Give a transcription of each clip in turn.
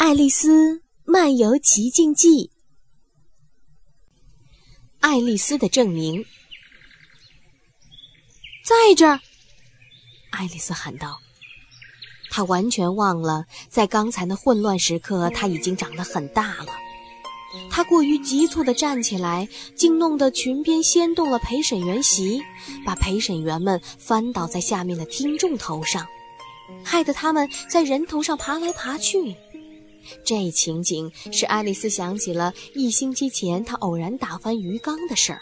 爱丽丝漫游奇境记》。爱丽丝的证明。在这儿，爱丽丝喊道。她完全忘了，在刚才的混乱时刻，她已经长得很大了。她过于急促地站起来，竟弄得裙边掀动了陪审员席，把陪审员们翻倒在下面的听众头上，害得他们在人头上爬来爬去。这情景使爱丽丝想起了1星期前她偶然打翻鱼缸的事儿。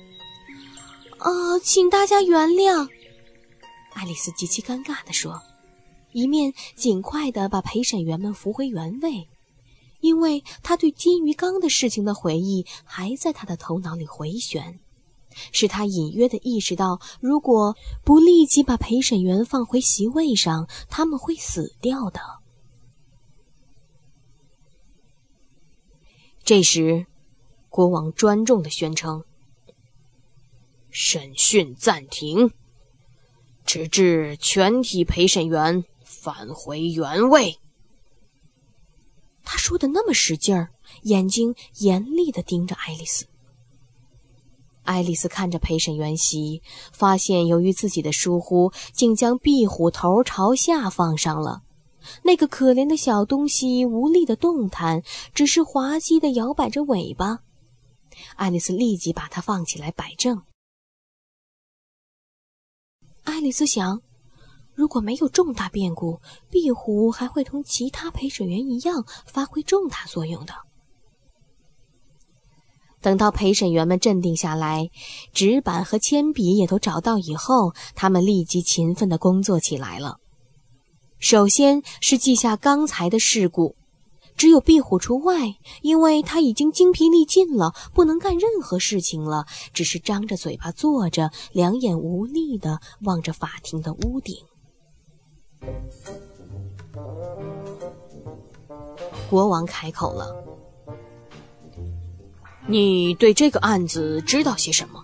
请大家原谅，爱丽丝极其尴尬地说，一面尽快地把陪审员们扶回原位，因为她对金鱼缸的事情的回忆还在她的头脑里回旋，使她隐约地意识到，如果不立即把陪审员放回席位上，他们会死掉的。这时，国王庄重地宣称：审讯暂停，直至全体陪审员返回原位。他说的那么使劲儿，眼睛严厉地盯着爱丽丝。爱丽丝看着陪审员席，发现由于自己的疏忽，竟将壁虎头朝下放上了。那个可怜的小东西无力地动弹，只是滑稽地摇摆着尾巴。爱丽丝立即把它放起来摆正。爱丽丝想，如果没有重大变故，壁虎还会同其他陪审员一样发挥重大作用的。等到陪审员们镇定下来，纸板和铅笔也都找到以后，他们立即勤奋地工作起来了。首先是记下刚才的事故，只有壁虎除外，因为他已经精疲力尽了，不能干任何事情了，只是张着嘴巴坐着，两眼无力地望着法庭的屋顶。国王开口了：你对这个案子知道些什么？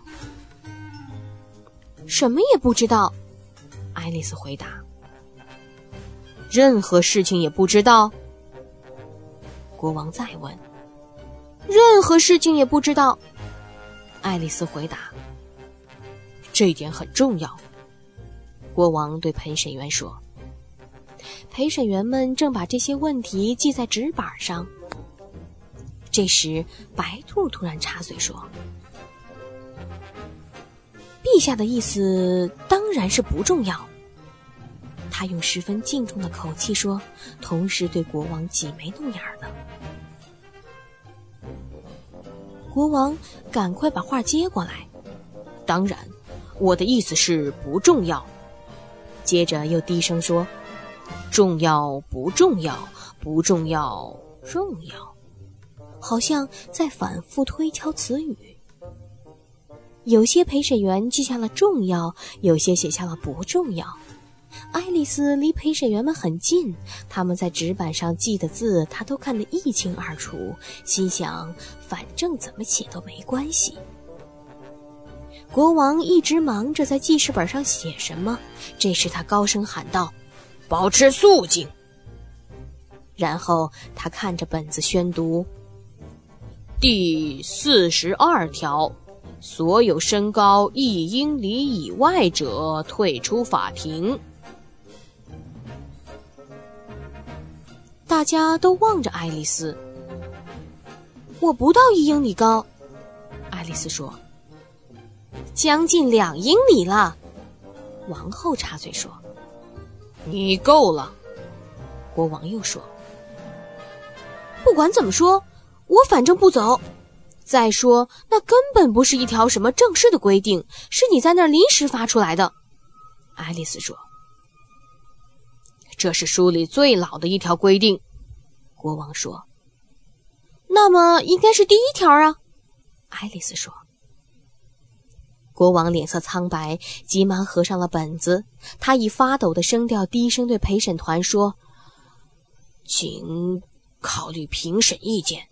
什么也不知道，爱丽丝回答。任何事情也不知道？国王再问。任何事情也不知道，爱丽丝回答。这一点很重要，国王对陪审员说。陪审员们正把这些问题记在纸板上。这时，白兔突然插嘴说：陛下的意思当然是不重要。他用十分敬重的口气说，同时对国王挤眉弄眼的。国王赶快把话接过来：当然，我的意思是不重要。接着又低声说：重要不重要，不重要重要，好像在反复推敲词语。有些陪审员记下了重要，有些写下了不重要。爱丽丝离陪审员们很近，他们在纸板上记的字她都看得一清二楚，心想反正怎么写都没关系。国王一直忙着在记事本上写什么，这时他高声喊道：保持肃静。然后他看着本子宣读：第42条，所有身高1英里以外者退出法庭。大家都望着爱丽丝。我不到1英里高，爱丽丝说。将近2英里了，王后插嘴说。你够了，国王又说。不管怎么说，我反正不走。再说，那根本不是一条什么正式的规定，是你在那儿临时发出来的，爱丽丝说。这是书里最老的一条规定，国王说。那么应该是第1条啊，爱丽丝说。国王脸色苍白，急忙合上了本子。他以发抖的声调低声对陪审团说：请考虑评审意见。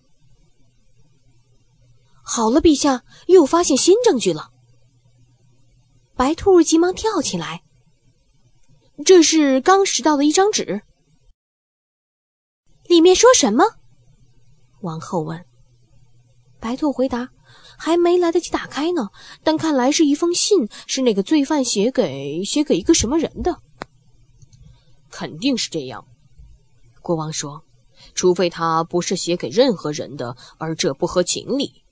好了，陛下，又发现新证据了。白兔急忙跳起来。这是刚拾到的一张纸。 里面说什么？王后问。白兔回答，还没来得及打开呢，但看来是一封信，是那个罪犯写给一个什么人的。 肯定是这样，国王说，除非他不是写给任何人的，而这不合情理。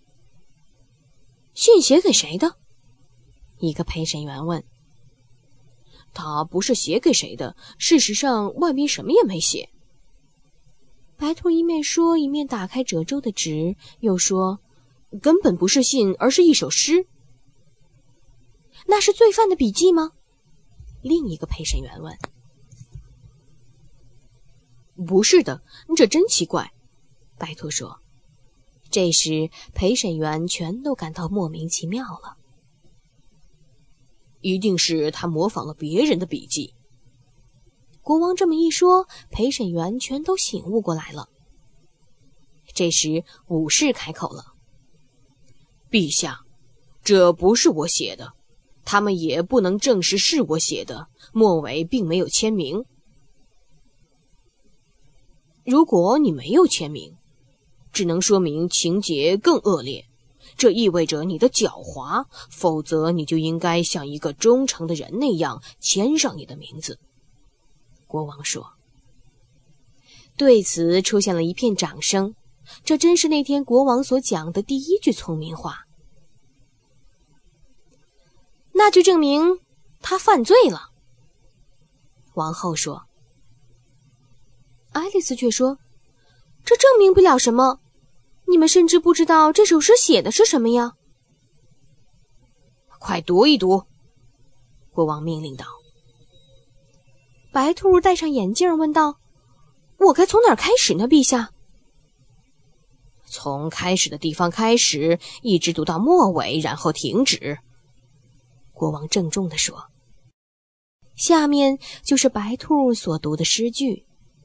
信写给谁的？一个陪审员问。 他不是写给谁的，事实上外面什么也没写。 白兔一面说一面打开褶皱的纸，又说， 根本不是信，而是一首诗。 那是罪犯的笔记吗？另一个陪审员问。 不是的，这真奇怪，白兔说。 这时陪审员全都感到莫名其妙了。 一定是他模仿了别人的笔记。 国王这么一说，陪审员全都醒悟过来了。这时武士开口了， 陛下，这不是我写的，他们也不能证实是我写的，末尾并没有签名。如果你没有签名，只能说明情节更恶劣，这意味着你的狡猾，否则你就应该像一个忠诚的人那样签上你的名字。国王说。 对此出现了一片掌声，这真是那天国王所讲的第一句聪明话。那就证明他犯罪了，王后说。爱丽丝却说，这证明不了什么，你们甚至不知道这首诗写的是什么呀。 快读一读，国王命令道。 白兔戴上眼镜问道，我该从哪儿开始呢，陛下？ 从开始的地方开始，一直读到末尾，然后停止，国王郑重地说。 下面就是白兔所读的诗句。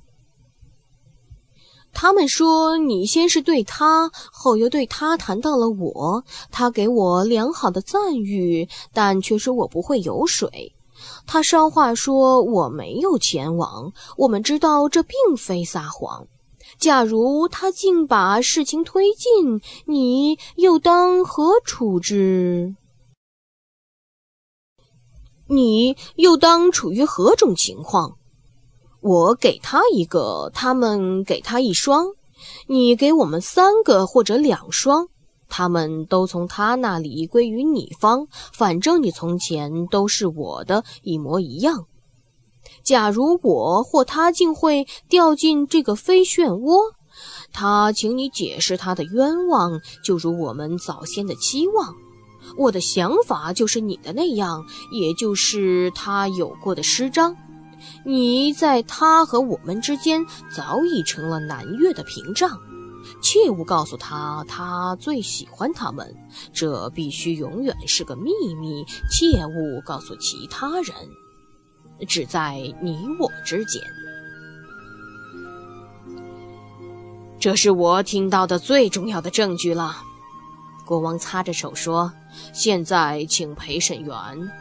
他们说你先是对他，后又对他谈到了我，他给我良好的赞誉，但却说我不会游水。他捎话说我没有前往，我们知道这并非撒谎。假如他竟把事情推进，你又当何处置？你又当处于何种情况？我给他一个，他们给他一双，你给我们3个或者2双，他们都从他那里归于你方，反正你从前都是我的，一模一样。假如我或他竟会掉进这个非漩涡，他请你解释他的冤枉，就如我们早先的期望。我的想法就是你的那样，也就是他有过的诗章。你在他和我们之间早已成了难越的屏障，切勿告诉他他最喜欢他们，这必须永远是个秘密，切勿告诉其他人，只在你我之间。这是我听到的最重要的证据了，国王擦着手说，现在请陪审员。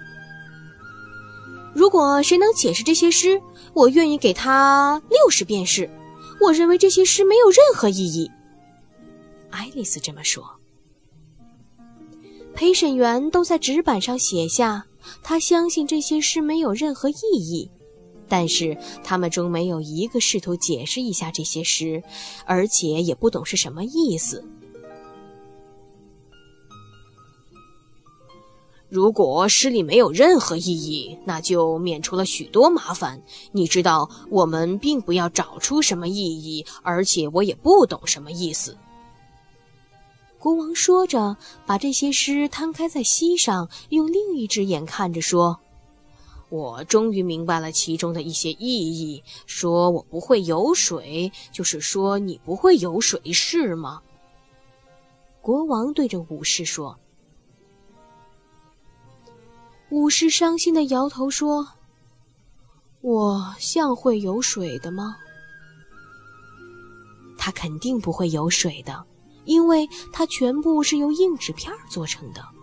如果谁能解释这些诗，我愿意给他60便士。我认为这些诗没有任何意义。爱丽丝这么说。陪审员都在纸板上写下，他相信这些诗没有任何意义，但是他们中没有一个试图解释一下这些诗，而且也不懂是什么意思。 如果诗里没有任何意义，那就免除了许多麻烦。你知道，我们并不要找出什么意义，而且我也不懂什么意思。 国王说着，把这些诗摊开在膝上，用另一只眼看着说， 我终于明白了其中的一些意义。说我不会游水，就是说你不会游水，是吗？ 国王对着武士说。武士伤心地摇头说，我像会游水的吗？他肯定不会游水的，因为它全部是由硬纸片做成的。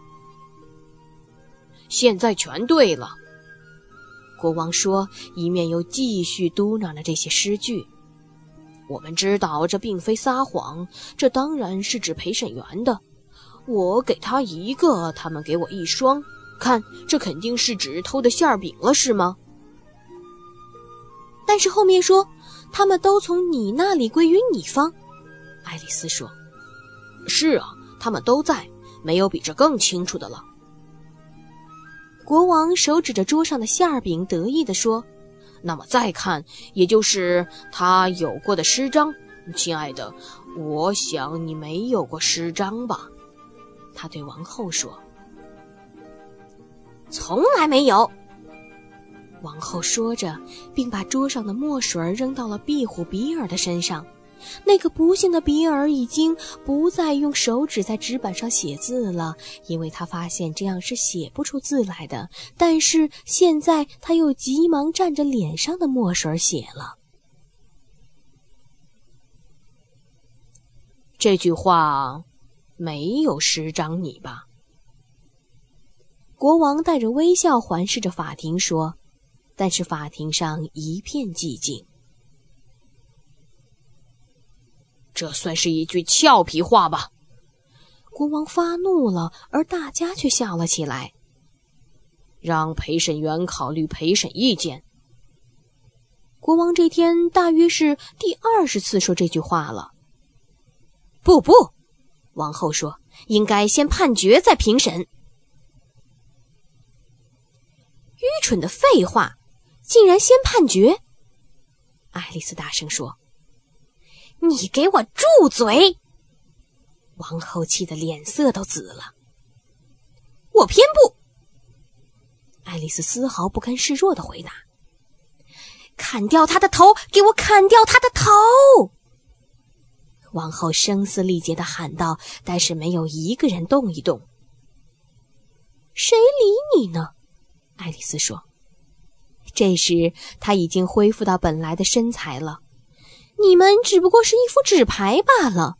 现在全对了， 国王说，一面又继续嘟囔着这些诗句。 我们知道这并非撒谎，这当然是指陪审员的。我给他一个，他们给我一双，看，这肯定是指偷的馅饼了，是吗？ 但是后面说，他们都从你那里归于你方。爱丽丝说： 是啊，他们都在，没有比这更清楚的了。 国王手指着桌上的馅饼，得意地说： 那么再看，也就是他有过的诗章。亲爱的，我想你没有过诗章吧？他对王后说。 从来没有。 王后说着，并把桌上的墨水扔到了壁虎比尔的身上。 那个不幸的比尔已经不再用手指在纸板上写字了，因为他发现这样是写不出字来的。但是现在他又急忙蘸着脸上的墨水写了。 这句话没有诗章你吧？ 国王带着微笑环视着法庭说，但是法庭上一片寂静。 这算是一句俏皮话吧？ 国王发怒了，而大家却笑了起来。 让陪审员考虑陪审意见。 国王这天大约是第20次说这句话了。 不，王后说，应该先判决再评审。 愚蠢的废话，竟然先判决！爱丽丝大声说。你给我住嘴！王后气得脸色都紫了。我偏不！爱丽丝丝毫不甘示弱地回答。砍掉他的头！给我砍掉他的头！王后声嘶力竭地喊道，但是没有一个人动一动。谁理你呢？爱丽丝说。这时她已经恢复到本来的身材了。你们只不过是一副纸牌罢了。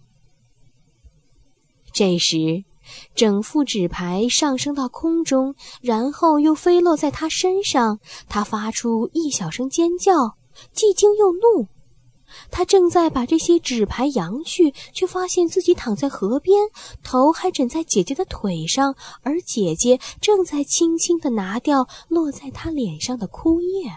这时，整副纸牌上升到空中，然后又飞落在他身上。他发出一小声尖叫，既惊又怒。他正在把这些纸牌扬去，却发现自己躺在河边，头还枕在姐姐的腿上，而姐姐正在轻轻地拿掉落在他脸上的枯叶。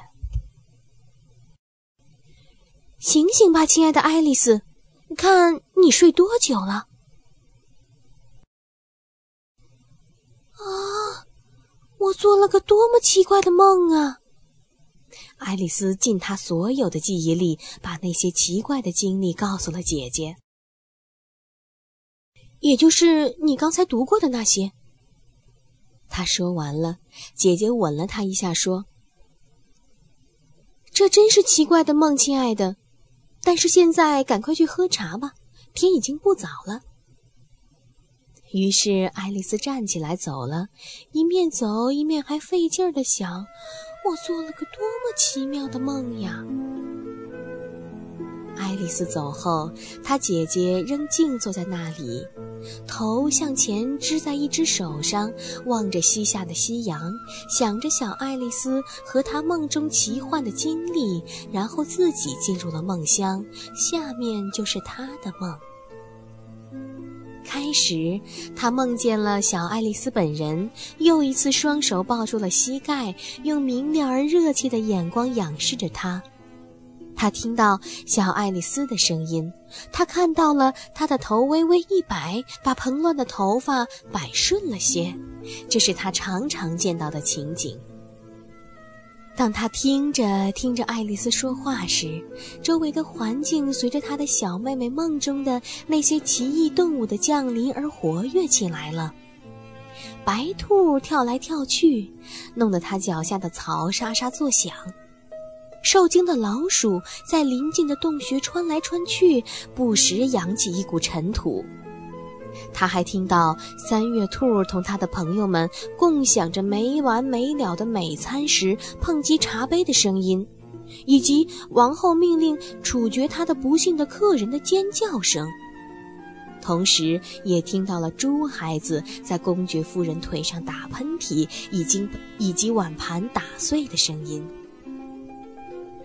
醒醒吧，亲爱的爱丽丝，看你睡多久了？啊，我做了个多么奇怪的梦啊！爱丽丝尽她所有的记忆力，把那些奇怪的经历告诉了姐姐。也就是你刚才读过的那些。她说完了，姐姐吻了她一下，说：这真是奇怪的梦，亲爱的。但是现在赶快去喝茶吧，天已经不早了。于是爱丽丝站起来走了，一面走一面还费劲儿地想，我做了个多么奇妙的梦呀。爱丽丝走后，她姐姐仍静坐在那里，头向前支在一只手上，望着西下的夕阳，想着小爱丽丝和她梦中奇幻的经历，然后自己进入了梦乡，下面就是她的梦。开始，她梦见了小爱丽丝本人，又一次双手抱住了膝盖，用明亮而热切的眼光仰视着她。她听到小爱丽丝的声音，她看到了她的头微微一摆，把蓬乱的头发摆顺了些，这是她常常见到的情景。当她听着爱丽丝说话时，周围的环境随着她的小妹妹梦中的那些奇异动物的降临而活跃起来了。白兔跳来跳去，弄得她脚下的草沙沙作响。受惊的老鼠在邻近的洞穴穿来穿去，不时扬起一股尘土。他还听到三月兔同他的朋友们共享着没完没了的美餐时碰击茶杯的声音，以及王后命令处决他的不幸的客人的尖叫声。同时也听到了猪孩子在公爵夫人腿上打喷嚏，以及碗盘打碎的声音。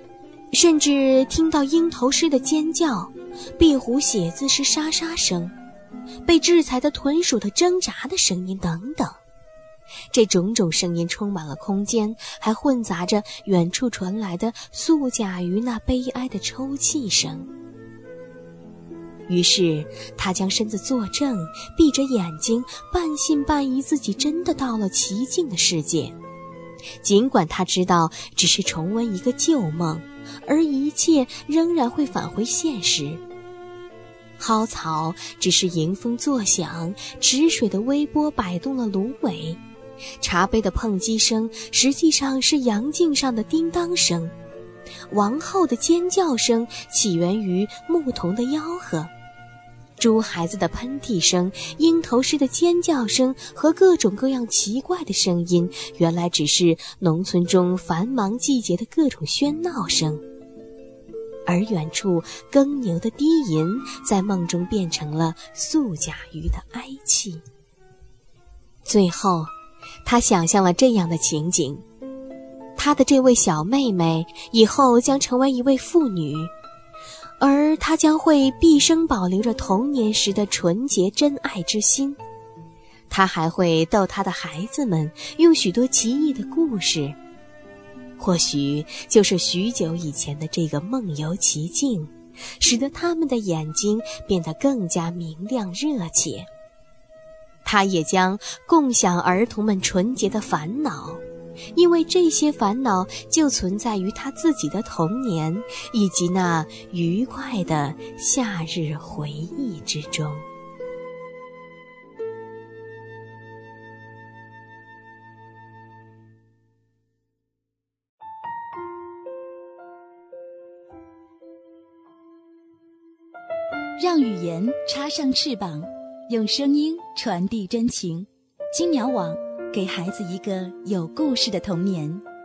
甚至听到鹰头狮的尖叫，壁虎写字时沙沙声，被制裁的豚鼠的挣扎的声音等等。这种种声音充满了空间，还混杂着远处传来的素甲鱼那悲哀的抽泣声。于是他将身子坐正，闭着眼睛，半信半疑自己真的到了奇境的世界。尽管他知道只是重温一个旧梦，而一切仍然会返回现实。蒿草只是迎风作响，池水的微波摆动了芦苇，茶杯的碰击声实际上是阳镜上的叮当声，王后的尖叫声起源于牧童的吆喝，猪孩子的喷嚏声，鹰头狮的尖叫声和各种各样奇怪的声音，原来只是农村中繁忙季节的各种喧闹声。而远处耕牛的低吟在梦中变成了素甲鱼的哀泣。最后他想象了这样的情景，他的这位小妹妹以后将成为一位妇女，而她将会毕生保留着童年时的纯洁真爱之心。她还会逗她的孩子们用许多奇异的故事，或许就是许久以前的这个梦游奇境，使得他们的眼睛变得更加明亮热切。他也将共享儿童们纯洁的烦恼，因为这些烦恼就存在于他自己的童年以及那愉快的夏日回忆之中。 让语言插上翅膀，用声音传递真情。金鸟网，给孩子一个有故事的童年。